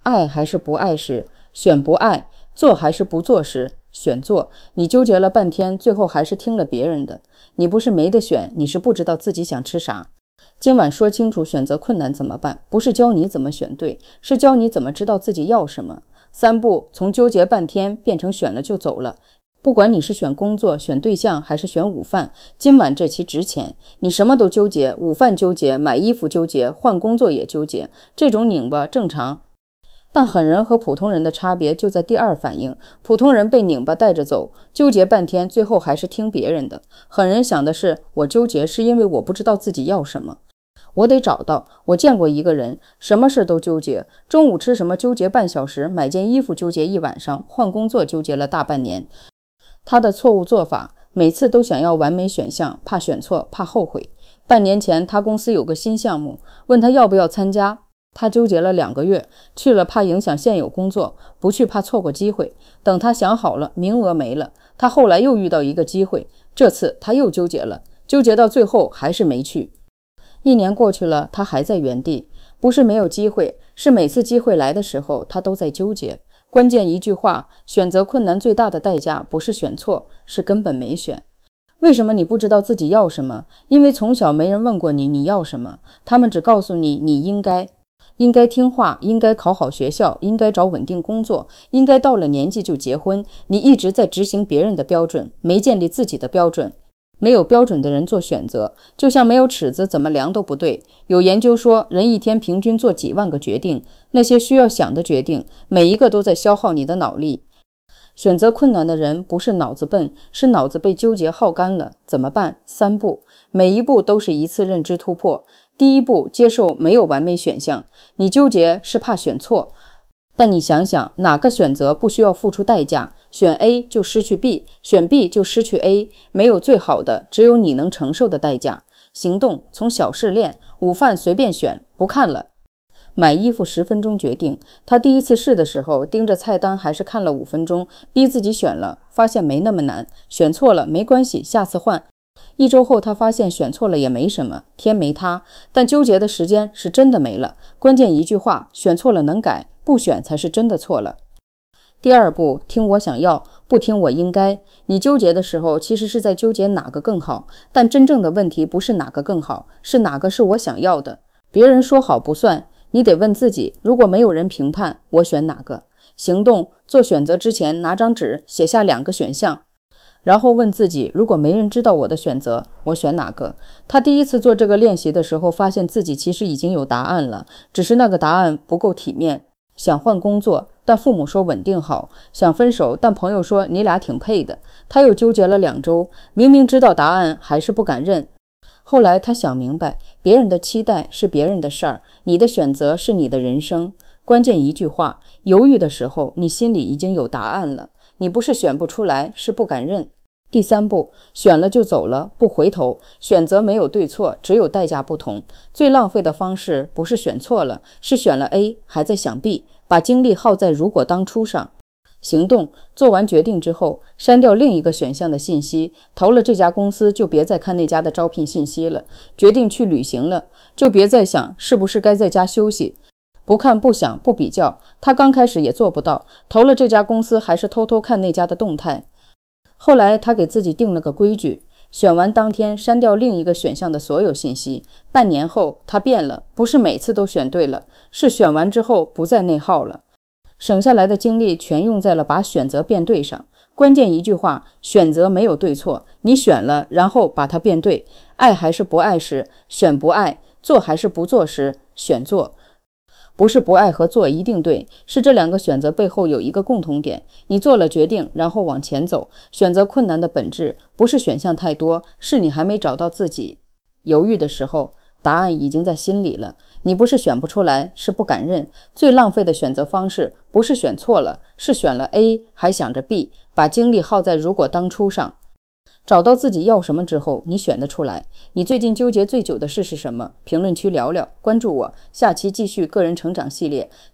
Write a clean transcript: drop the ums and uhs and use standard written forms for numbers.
爱还是不爱时，选不爱；做还是不做时，选做。你纠结了半天，最后还是听了别人的。你不是没得选，你是不知道自己想吃啥。今晚说清楚选择困难怎么办，不是教你怎么选对，是教你怎么知道自己要什么。3步，从纠结半天变成选了就走了。不管你是选工作、选对象还是选午饭，今晚这期值钱。你什么都纠结，午饭纠结，买衣服纠结，换工作也纠结，这种拧巴正常。但狠人和普通人的差别就在第二反应，普通人被拧巴带着走，纠结半天，最后还是听别人的。狠人想的是，我纠结是因为我不知道自己要什么，我得找到。我见过一个人，什么事都纠结，中午吃什么纠结半小时，买件衣服纠结一晚上，换工作纠结了大半年。他的错误做法，每次都想要完美选项，怕选错，怕后悔。半年前，他公司有个新项目，问他要不要参加，他纠结了2个月，去了怕影响现有工作，不去怕错过机会。等他想好了，名额没了，他后来又遇到一个机会，这次他又纠结了，纠结到最后还是没去。1年过去了，他还在原地，不是没有机会，是每次机会来的时候，他都在纠结。关键一句话，选择困难最大的代价不是选错，是根本没选。为什么你不知道自己要什么？因为从小没人问过你要什么，他们只告诉你应该听话，应该考好学校，应该找稳定工作，应该到了年纪就结婚。你一直在执行别人的标准，没建立自己的标准。没有标准的人做选择，就像没有尺子怎么量都不对。有研究说，人一天平均做几万个决定，那些需要想的决定，每一个都在消耗你的脑力。选择困难的人不是脑子笨，是脑子被纠结耗干了。怎么办？3步，每一步都是一次认知突破。第一步，接受没有完美选项。你纠结是怕选错，但你想想，哪个选择不需要付出代价？选 A 就失去 B， 选 B 就失去 A， 没有最好的，只有你能承受的代价。行动，从小事练，午饭随便选，不看了。买衣服10分钟决定。他第一次试的时候，盯着菜单还是看了5分钟，逼自己选了，发现没那么难，选错了没关系，下次换。1周后，他发现选错了也没什么，天没塌，但纠结的时间是真的没了。关键一句话，选错了能改，不选才是真的错了。第2步，听我想要，不听我应该。你纠结的时候，其实是在纠结哪个更好，但真正的问题不是哪个更好，是哪个是我想要的。别人说好不算，你得问自己，如果没有人评判，我选哪个？行动，做选择之前拿张纸写下2个选项，然后问自己，如果没人知道我的选择，我选哪个？他第一次做这个练习的时候，发现自己其实已经有答案了，只是那个答案不够体面。想换工作，但父母说稳定好；想分手，但朋友说你俩挺配的。他又纠结了2周，明明知道答案，还是不敢认。后来他想明白，别人的期待是别人的事儿，你的选择是你的人生。关键一句话，犹豫的时候，你心里已经有答案了。你不是选不出来，是不敢认。第3步，选了就走了，不回头。选择没有对错，只有代价不同。最浪费的方式不是选错了，是选了 A 还在想 B， 把精力耗在如果当初上。行动，做完决定之后，删掉另一个选项的信息。投了这家公司，就别再看那家的招聘信息了。决定去旅行了，就别再想是不是该在家休息。不看不想不比较，他刚开始也做不到，投了这家公司还是偷偷看那家的动态。后来他给自己定了个规矩，选完当天删掉另一个选项的所有信息。半年后他变了，不是每次都选对了，是选完之后不再内耗了，省下来的精力全用在了把选择变对上。关键一句话，选择没有对错，你选了，然后把它变对。爱还是不爱时，选不爱；做还是不做时，选做。不是不爱和做一定对，是这2个选择背后有一个共同点，你做了决定，然后往前走。选择困难的本质不是选项太多，是你还没找到自己。犹豫的时候，答案已经在心里了。你不是选不出来，是不敢认。最浪费的选择方式不是选错了，是选了 A 还想着 B， 把精力耗在如果当初上。找到自己要什么之后，你选得出来。你最近纠结最久的事是什么？评论区聊聊，关注我，下期继续个人成长系列。